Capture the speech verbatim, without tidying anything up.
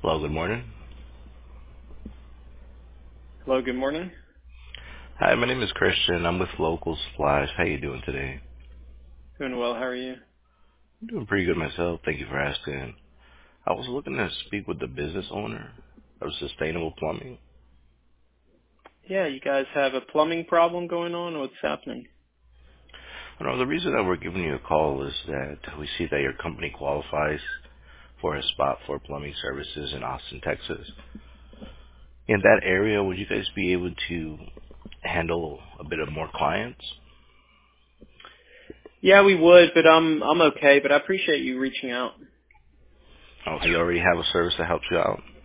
Hello, good morning. Hello, good morning. Hi, my name is Christian. I'm with Local Supplies. How you doing today? Doing well. How are you? I'm doing pretty good myself. Thank you for asking. I was looking to speak with the business owner of Sustainable Plumbing. Yeah, you guys have a plumbing problem going on? What's happening? You know, the reason that we're giving you a call is that we see that your company qualifies for a spot for plumbing services in Austin, Texas. In that area, would you guys be able to handle a bit of more clients? Yeah, we would, but I'm I'm okay. But I appreciate you reaching out. Oh, you already have a service that helps you out?